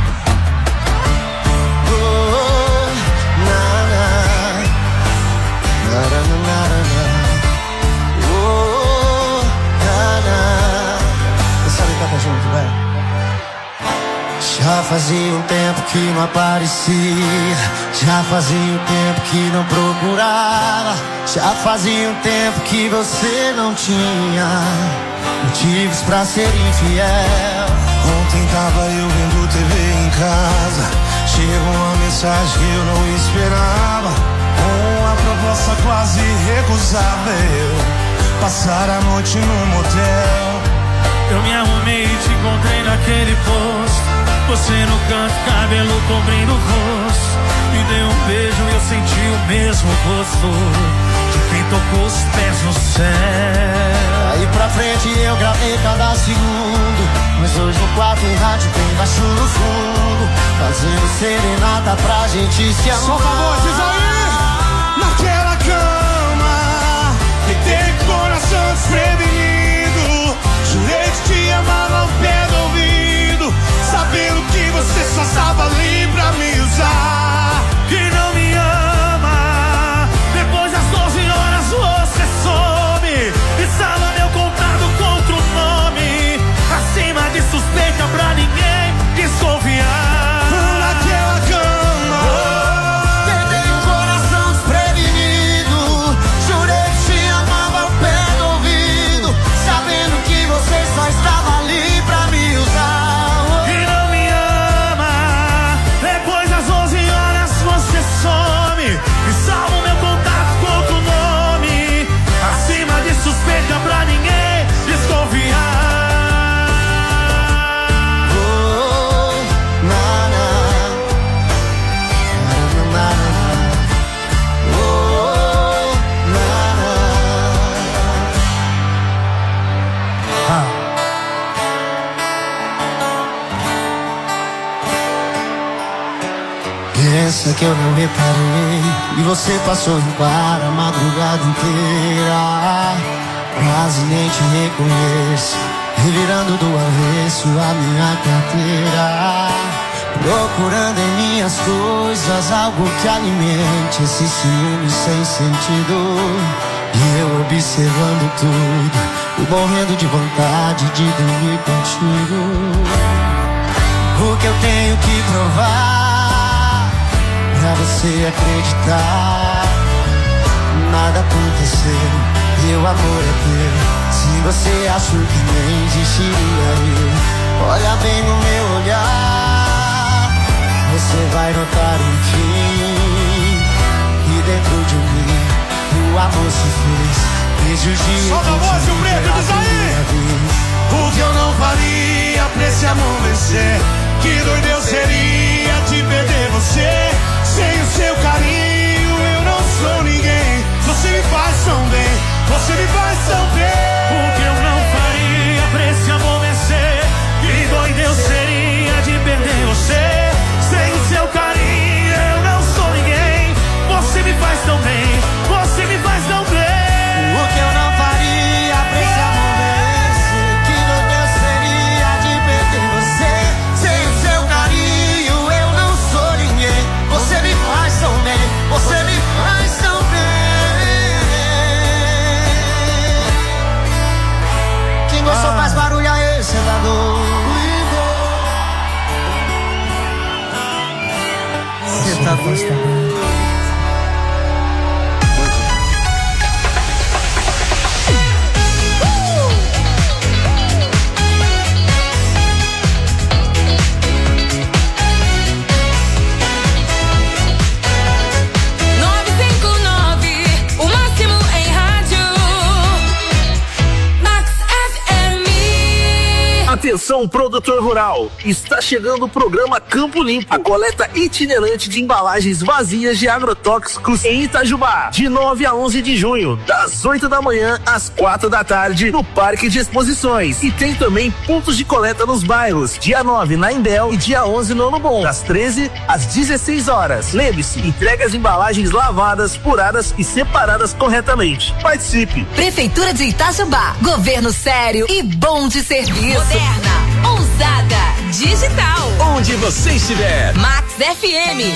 Speaker 1: Já fazia um tempo que não aparecia, já fazia um tempo que não procurava, já fazia um tempo que você não tinha motivos pra ser infiel.
Speaker 19: Ontem tava eu vendo TV em casa, chegou uma mensagem que eu não esperava, com uma proposta quase recusável, passar a noite no motel.
Speaker 6: Eu me arrumei e te encontrei naquele posto, você no canto, cabelo cobrindo o rosto. Me deu um beijo e eu senti o mesmo gosto de quem tocou os pés no céu.
Speaker 1: Aí pra frente eu gravei cada segundo, mas hoje no quarto o rádio bem baixo no fundo, fazendo serenata pra gente se amar.
Speaker 19: Solta a voz, diz aí! Naquela cama, que tem coração desprevenido, jurei que te amava ao pé do ouvido, sabendo que você só estava ali pra me usar.
Speaker 6: Que não me ama, depois das 12 horas você some, e salva meu contato contra o nome, acima de suspeita pra ninguém desconfiar.
Speaker 19: Naquela cama,
Speaker 1: tentei um coração desprevenido, jurei que te amava ao pé do ouvido, sabendo que você só estava ali pra me usar.
Speaker 6: Suspeita pra ninguém desconfiar.
Speaker 1: Oh, na, na. Na, na, na. Oh, na, na. Pensa que eu não reparei e você passou em bar a madrugada inteira. Quase nem te reconheço, revirando do avesso a minha carteira, procurando em minhas coisas algo que alimente esse ciúme sem sentido. E eu observando tudo, morrendo de vontade de dormir contigo. O que eu tenho que provar pra você acreditar? Nada aconteceu, meu amor é teu. Se você achou que nem existiria eu, olha bem no meu olhar, você vai notar enfim que dentro de mim o amor se fez desde o dia.
Speaker 19: Solta a voz, o preto, diz aí! O que eu não faria pra esse amor vencer? Que doido eu seria de perder você. Sem o seu carinho eu não sou ninguém. Você me faz tão bem, você me faz tão bem.
Speaker 6: O que eu não faria pra esse amor vencer? Que doido eu seria de perder você. Sem o seu carinho eu não sou ninguém. Você me faz tão bem, você me faz tão bem.
Speaker 1: O que eu não faria pra
Speaker 15: Afasta, afasta.
Speaker 3: Atenção, produtor rural, está chegando o programa Campo Limpo, a coleta itinerante de embalagens vazias de agrotóxicos em Itajubá, de 9 a 11 de junho, das 8 da manhã às 4 da tarde, no Parque de Exposições. E tem também pontos de coleta nos bairros, dia 9 na Indel e dia 11 no Ano Bom, das 13 às 16 horas. Lembre-se, entregue as embalagens lavadas, furadas e separadas corretamente. Participe!
Speaker 22: Prefeitura de Itajubá, governo sério e bom de serviço.
Speaker 10: Moderna, ousada, digital.
Speaker 11: Onde você estiver.
Speaker 10: Max FM.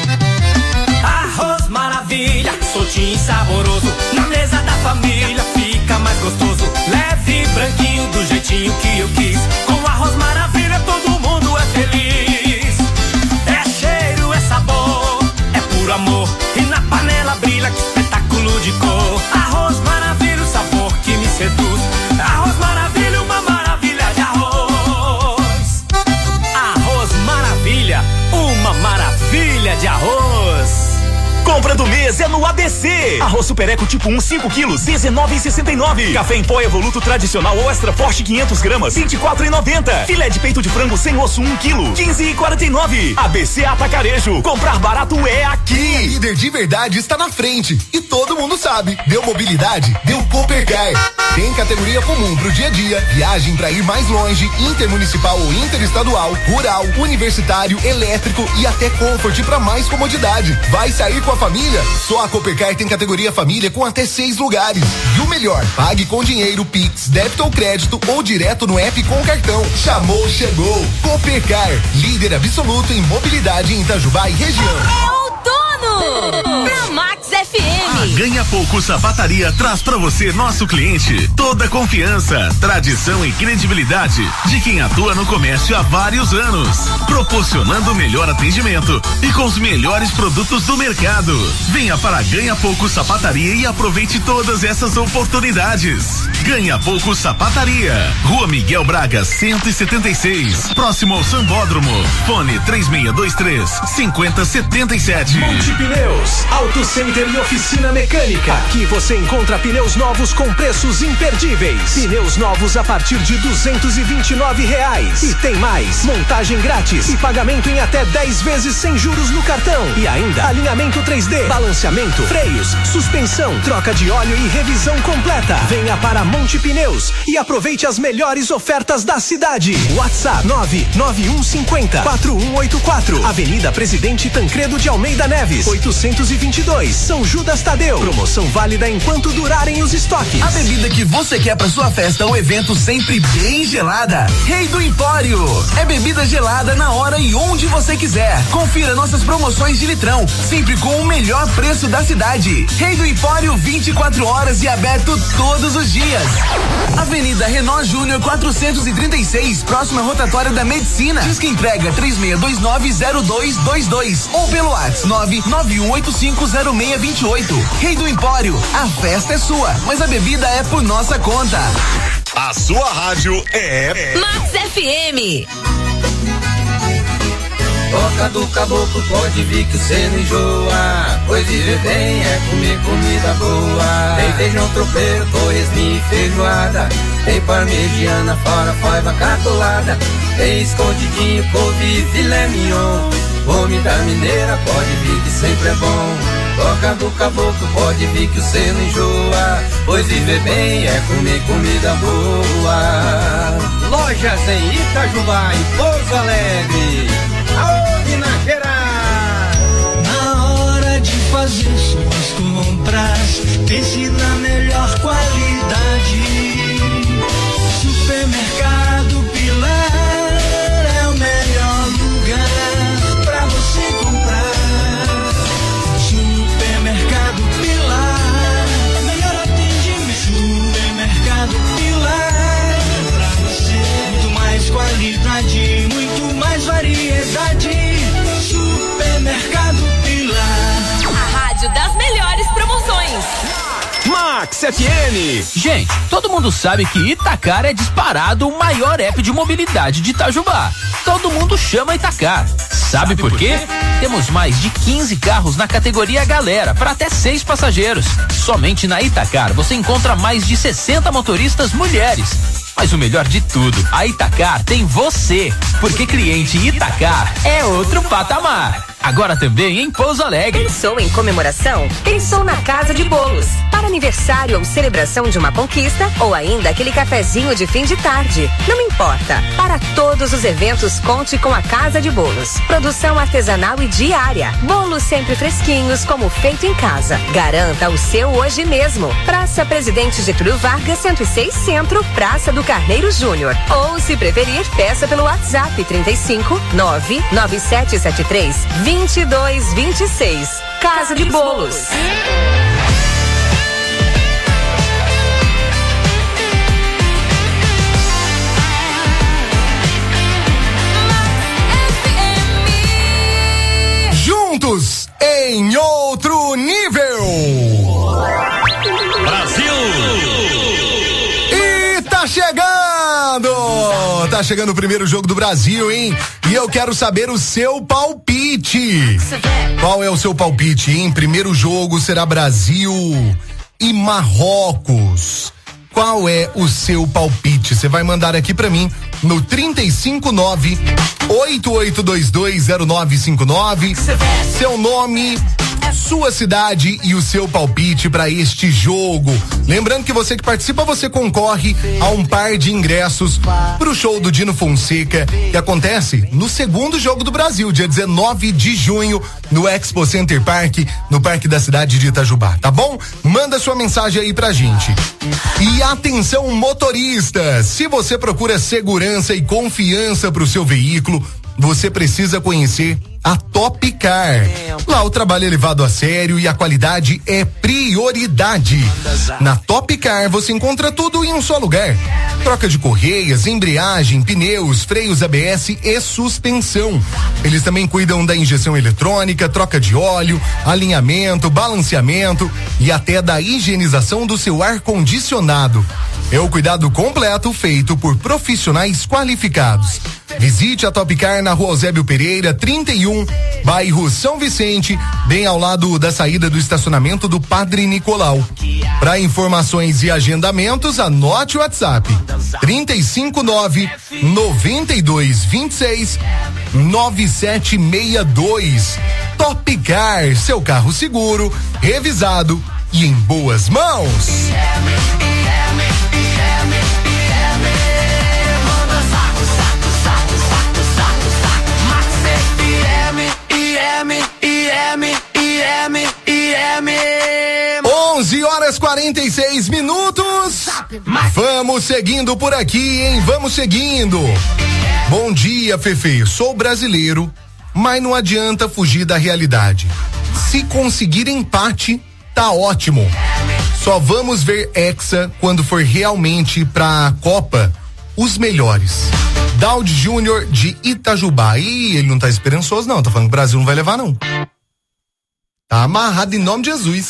Speaker 6: Arroz maravilha, soltinho e saboroso. Na mesa da família fica mais gostoso. Leve, branquinho, do jeitinho que eu quis. Com arroz maravilha todo mundo é feliz. É cheiro, é sabor, é puro amor. E na panela brilha, que espetáculo de cor. Arroz maravilha, o sabor que me seduz. Arroz maravilha, uma maravilha de arroz. Arroz maravilha, uma maravilha de arroz.
Speaker 11: Compra do mês é no ABC. Arroz Super Eco tipo 1, 5 quilos, R$19,69. Café em pó Evoluto tradicional ou extra forte 500 gramas, R$24,90. Filé de peito de frango sem osso 1 quilo, R$15,49. ABC Atacarejo. Comprar barato é aqui.
Speaker 2: Quem é líder de verdade está na frente e todo mundo sabe. Deu mobilidade, deu Coopercar. Tem categoria comum pro dia a dia, viagem pra ir mais longe, intermunicipal ou interestadual, rural, universitário, elétrico e até Comfort pra mais comodidade. Vai sair com a família? Só a Coopercar tem categoria família com até 6 lugares. E o melhor, pague com dinheiro, Pix, débito ou crédito ou direto no app com cartão. Chamou, chegou. Coopercar, líder absoluto em mobilidade em Itajubá e região.
Speaker 10: É outono! Na Max FM.
Speaker 5: A Ganha Pouco Sapataria traz pra você, nosso cliente, toda a confiança, tradição e credibilidade de quem atua no comércio há vários anos, proporcionando o melhor atendimento e com os melhores produtos do mercado. Venha para a Ganha Pouco Sapataria e aproveite todas essas oportunidades. Ganha Pouco Sapataria, Rua Miguel Braga 176, próximo ao Sambódromo. Fone 3623-5077.
Speaker 13: Monte Pneus, Auto Center e oficina mecânica. Aqui você encontra pneus novos com preços imperdíveis. Pneus novos a partir de R$229. E tem mais, montagem grátis e pagamento em até 10 vezes sem juros no cartão. E ainda alinhamento 3D, balanceamento, freios, suspensão, troca de óleo e revisão completa. Venha para Monte Pneus e aproveite as melhores ofertas da cidade. WhatsApp 99150-4184. Avenida Presidente Tancredo de Almeida Neves, 822, São Judas Tadeu. Promoção válida enquanto durarem os estoques.
Speaker 23: A bebida que você quer para sua festa ou evento sempre bem gelada. Rei do Empório. É bebida gelada na hora e onde você quiser. Confira nossas promoções de litrão, sempre com o melhor preço da cidade. Rei do Empório, 24 horas e aberto todos os dias. Avenida Renault Júnior 436, próxima rotatória da Medicina. Diz que entrega 36290222 ou pelo WhatsApp 991850628. Rei do Empório, a festa é sua, mas a bebida é por nossa conta.
Speaker 5: A sua rádio é
Speaker 10: Max FM.
Speaker 15: Toca do caboclo, pode vir que cê não enjoa. Pois viver bem é comer comida boa. Tem feijão tropeiro, torresminho e feijoada. Tem parmegiana, fora faiva catolada. Tem escondidinho, couve e filé mignon. Comida mineira, pode vir que sempre é bom. Toca do caboclo, pode vir que cê não enjoa. Pois viver bem é comer comida boa. Lojas em Itajubá e Pouso Alegre. Aô, Minas Gerais!
Speaker 1: Na hora de fazer suas compras, pense na melhor qualidade. Supermercado Pilar é o melhor lugar pra você comprar. Supermercado Pilar, melhor atendimento. Supermercado Pilar, pra você muito mais qualidade, muito mais variedade. Supermercado Pilar.
Speaker 9: Max FM.
Speaker 12: Gente, todo mundo sabe que Itacar é disparado o maior app de mobilidade de Itajubá. Todo mundo chama Itacar. Sabe por quê? Temos mais de 15 carros na categoria Galera, para até 6 passageiros. Somente na Itacar você encontra mais de 60 motoristas mulheres. Mas o melhor de tudo, a Itacar tem você, porque cliente Itacar é outro patamar. Agora também em Pouso Alegre.
Speaker 14: Pensou em comemoração? Pensou na Casa de Bolos. Para aniversário ou celebração de uma conquista, ou ainda aquele cafezinho de fim de tarde. Não importa. Para todos os eventos, conte com a Casa de Bolos. Produção artesanal e diária. Bolos sempre fresquinhos, como feito em casa. Garanta o seu hoje mesmo. Praça Presidente Getúlio Vargas, 106 Centro, Praça do Carneiro Júnior. Ou, se preferir, peça pelo WhatsApp 35 99773 2226. Casa de Bolos.
Speaker 2: Juntos em outro nível.
Speaker 9: Brasil!
Speaker 2: E tá chegando! Tá chegando o primeiro jogo do Brasil, hein? E eu quero saber o seu palpite. Qual é o seu palpite, hein? Primeiro jogo será Brasil e Marrocos. Qual é o seu palpite? Você vai mandar aqui pra mim no 359-8822-0959. Seu nome, sua cidade e o seu palpite para este jogo. Lembrando que você que participa, você concorre a um par de ingressos pro show do Dino Fonseca, que acontece no segundo jogo do Brasil, dia 19 de junho, no Expo Center Park, no Parque da cidade de Itajubá, tá bom? Manda sua mensagem aí pra gente. E atenção, motoristas, se você procura segurança e confiança pro seu veículo, você precisa conhecer a Top Car. Lá o trabalho é levado a sério e a qualidade é prioridade. Na Top Car você encontra tudo em um só lugar. Troca de correias, embreagem, pneus, freios ABS e suspensão. Eles também cuidam da injeção eletrônica, troca de óleo, alinhamento, balanceamento e até da higienização do seu ar-condicionado. É o cuidado completo feito por profissionais qualificados. Visite a Top Car na Rua Eusébio Pereira, 31, bairro São Vicente, bem ao lado da saída do estacionamento do Padre Nicolau. Para informações e agendamentos, anote o WhatsApp: 359-9226-9762. Top Car, seu carro seguro, revisado e em boas mãos. Horas 46 minutos. Vamos seguindo por aqui, hein? Vamos seguindo. Bom dia, Fefe. Sou brasileiro, mas não adianta fugir da realidade. Se conseguir empate, tá ótimo. Só vamos ver Hexa quando for realmente pra Copa os melhores. Daud Júnior de Itajubá. Ih, ele não tá esperançoso, não. Tá falando que o Brasil não vai levar, não. Tá amarrado em nome de Jesus.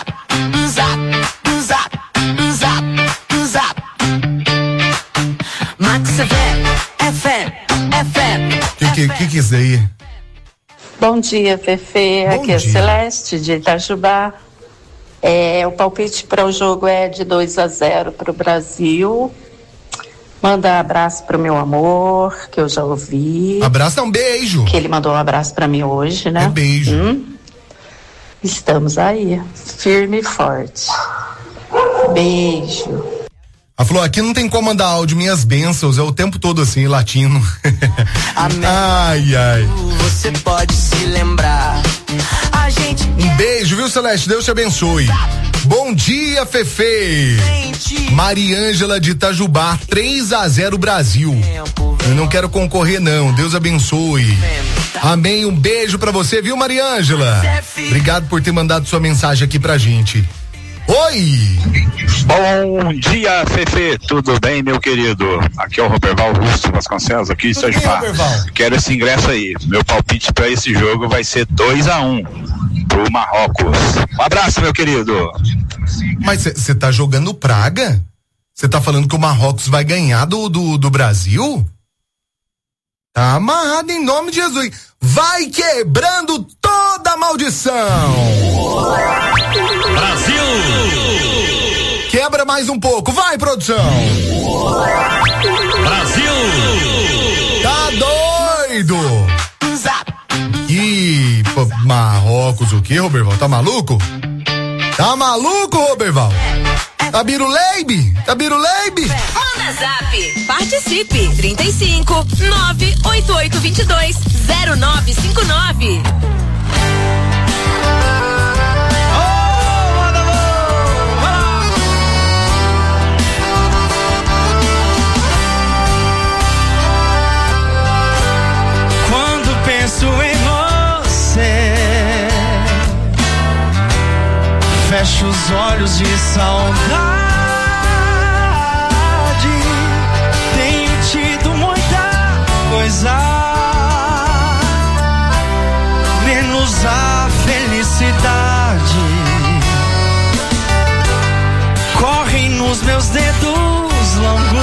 Speaker 24: Max FM.
Speaker 2: Que é isso aí?
Speaker 25: Bom dia, Fefe. Aqui é Celeste de Itajubá. O palpite para o jogo é de 2-0 para o Brasil. Manda abraço pro meu amor, que eu já ouvi.
Speaker 2: Abraço, um beijo.
Speaker 25: Que ele mandou um abraço para mim hoje, né?
Speaker 2: Beijo.
Speaker 25: Estamos aí, firme e forte. Beijo.
Speaker 2: Ela falou, aqui não tem como mandar áudio, minhas bênçãos, é o tempo todo assim, latino.
Speaker 24: Amém.
Speaker 2: Ai.
Speaker 24: Você pode se lembrar. A gente.
Speaker 2: Um beijo, viu, Celeste? Deus te abençoe. Bom dia, Fefe. Mariângela de Itajubá, 3-0 Brasil. Eu não quero concorrer, não. Deus abençoe. Amém. Um beijo pra você, viu, Mariângela? Obrigado por ter mandado sua mensagem aqui pra gente. Oi!
Speaker 26: Bom dia, Fefe, tudo bem, meu querido? Aqui é o Roberval Russo Vasconcelos, aqui de Itajubá. Quero esse ingresso aí. Meu palpite para esse jogo vai ser 2-1 pro Marrocos. Um abraço, meu querido.
Speaker 2: Mas você tá jogando praga? Você tá falando que o Marrocos vai ganhar do Brasil? Tá amarrado em nome de Jesus. Vai quebrando toda a maldição.
Speaker 6: Brasil!
Speaker 2: Quebra mais um pouco, vai, produção.
Speaker 6: Brasil!
Speaker 2: Tá doido? Ih, Marrocos o quê, Roberval? Tá maluco? Tá maluco, Roberval? Tá biruleibe? Tá biruleibe?
Speaker 22: Manda zap, participe, 35 98822 0959.
Speaker 6: Quando penso em você, fecho os olhos de saudade. Tenho tido muita coisa, menos a felicidade. Correm nos meus dedos longos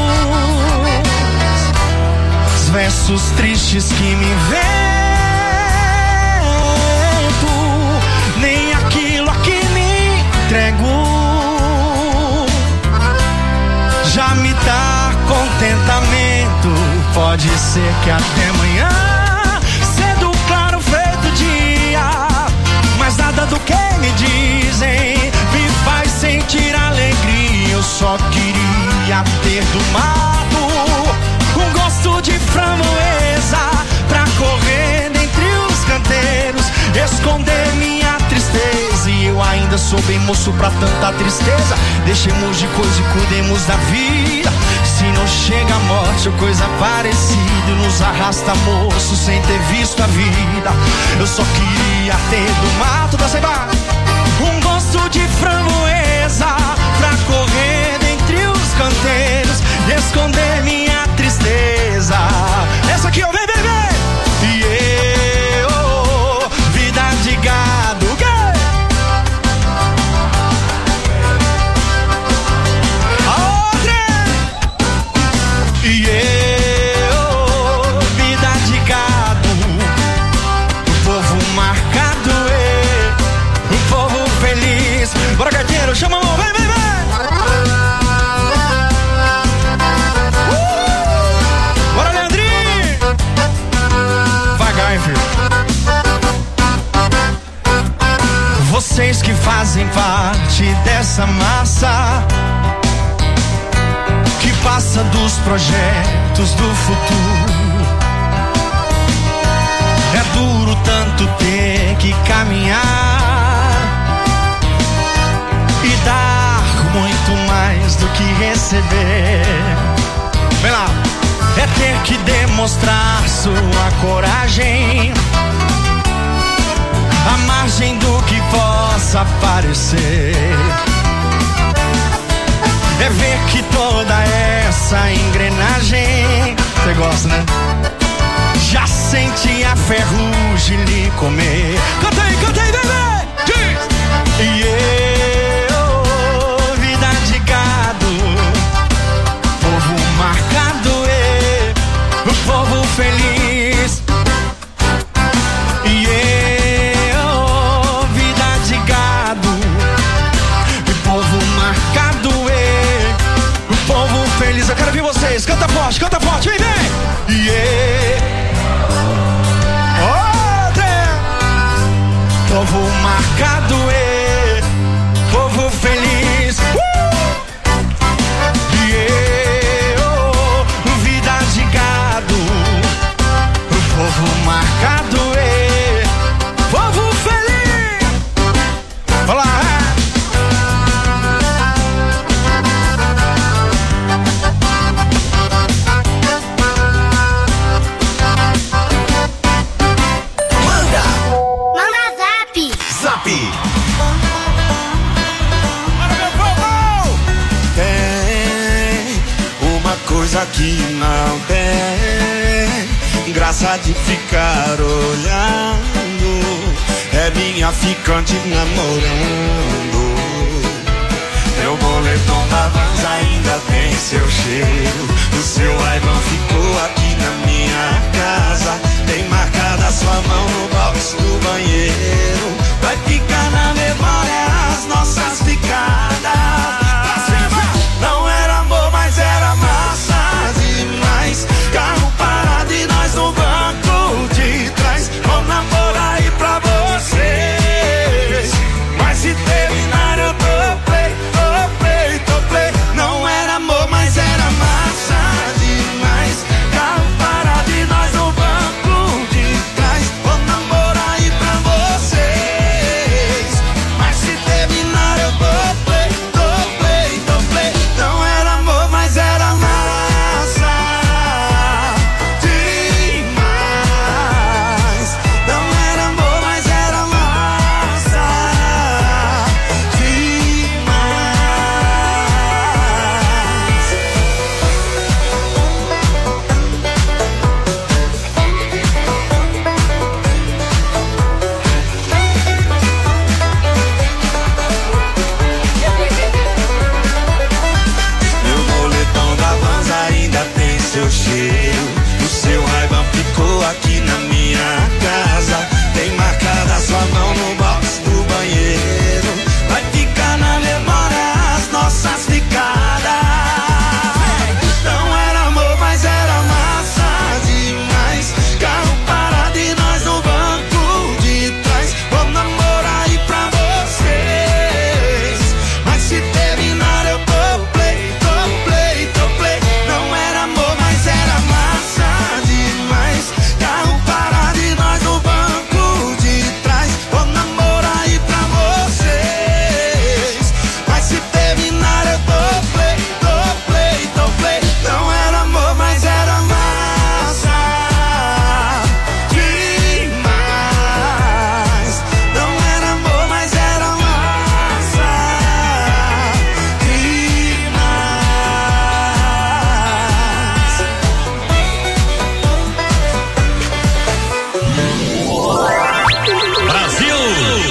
Speaker 6: os versos tristes que me invento. Nem aquilo a que me entrego já me dá contentamento. Pode ser que até amanhã, cedo, claro, feito dia, mas nada do que me dizem me faz sentir alegria. Eu só queria ter do mato um gosto de framboesa pra correr entre os canteiros, esconder minha tristeza. E eu ainda sou bem moço pra tanta tristeza. Deixemos de coisa e cuidemos da vida. Se não chega a morte ou coisa parecida, nos arrasta moço sem ter visto a vida. Eu só queria ter do mato da ceiba um gosto de framboesa pra correr entre os canteiros e esconder minha tristeza. Essa aqui, ó, vem, vem, vem! E eu, vida de gado, a outra. E eu, vida de gado, o povo marcado, o povo feliz. Bora, carteiro, chama a mão, vem, vem, vem! Bora, Leandrinho! Vagar, filho. Vocês que fazem parte dessa massa que passa dos projetos do futuro. É duro tanto ter que caminhar e dar muito mais do que receber. Vem lá. É ter que demonstrar sua coragem à margem do que possa parecer. É ver que toda essa engrenagem, você gosta, né? Já senti a ferrugem lhe comer. Canta aí, bebê! Diz! E eu, vida de gado, povo marcado, o povo feliz. E eu, vida de gado, o povo marcado, o povo feliz. Eu quero ver vocês, canta forte, vem, vem! E povo marcado, povo feliz. E eu, vida de gado, o povo marcado, povo feliz. Olá.
Speaker 19: Que não tem graça de ficar olhando, é é minha ficante namorando. Meu boletom da Vans ainda tem seu cheiro. O seu iPhone ficou aqui na minha casa. Tem marcada sua mão no box do banheiro. Vai ficar na memória as nossas picadas. Não era amor, mas era massa demais. Carro parado e nós no banco de trás. Vou namorar aí pra vocês. Mas se terminar eu toplay. Não era amor, mas era massa demais. Carro parado e nós no banco de trás. Vou namorar aí pra vocês. Mas se terminar eu toplay. Não era amor, mas era massa demais. Não era amor, mas era massa Meu boletão da Vans ainda tem seu cheiro. O seu Ray-Ban ficou aqui na minha casa. Tem marcada sua mão no box do banheiro. Vai ficar na memória as nossas ficadas. Não era amor, mas era massa demais. Carro parado e nós no banco de trás. Vou namorar aí pra vocês. Mas se terminar eu toplay. Não era amor, mas era massa demais. Carro parado e nós no banco de trás. Vou namorar aí pra vocês. Mas se terminar eu toplay. Não era amor, mas era massa demais. Não era amor, mas era massa
Speaker 6: Brasil!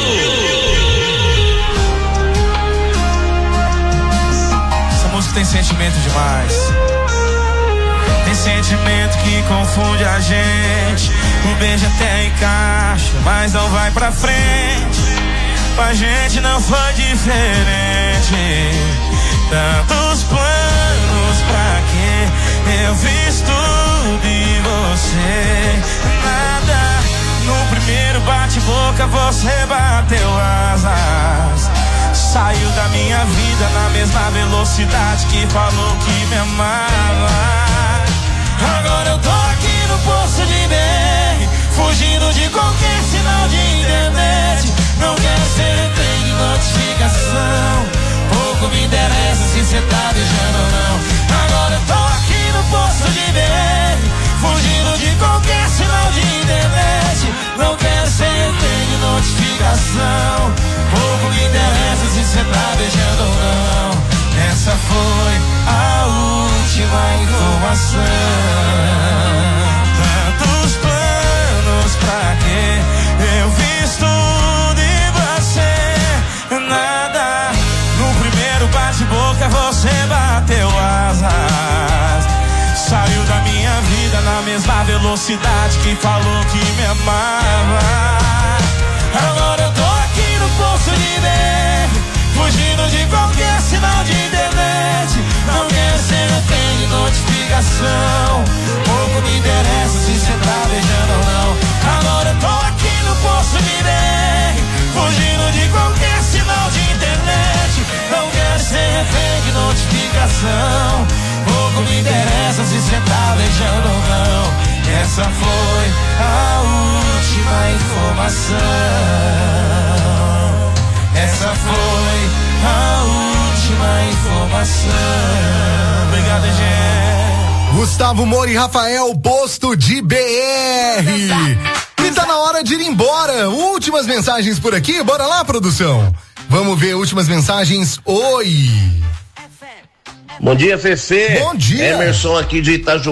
Speaker 6: Essa música tem sentimento demais. Tem sentimento que confunde a gente. Um beijo até encaixa, mas não vai pra frente. Com a gente não foi diferente. Tantos planos, pra quê? Eu fiz tudo e você nada. No primeiro bate-boca você bateu asas. Saiu da minha vida na mesma velocidade que falou que me amava. Agora eu tô aqui no posto de BR, fugindo de qualquer sinal de internet. Não quero ser refém de notificação. Pouco me interessa se cê tá beijando ou não. Agora eu tô aqui no posto de BR, fugindo de qualquer sinal de internet. Não quero ser refém de notificação. Pouco me interessa se cê tá beijando ou não. Essa foi a última informação. Tantos planos, pra quê? Eu fiz tudo e você nada. No primeiro bate-boca você bateu asas. Saiu da minha vida na mesma velocidade que falou que me amava. Agora eu tô aqui no posto de BR, fugindo de qualquer sinal de internet. Não quero ser refém de notificação. Pouco me interessa se cê tá beijando ou não. Agora eu tô aqui no posto de BR, fugindo de qualquer sinal de internet. Não quero ser refém de notificação. Pouco me interessa se cê tá beijando ou não. Essa foi a última informação. Essa foi a última informação. Obrigado, gente.
Speaker 2: Gustavo Moura e Rafael, posto de BR. E tá na hora de ir embora. Últimas mensagens por aqui, bora lá, produção. Vamos ver últimas mensagens. Oi.
Speaker 4: Bom dia, Fefê.
Speaker 2: Bom dia.
Speaker 4: Emerson aqui de Itajubá.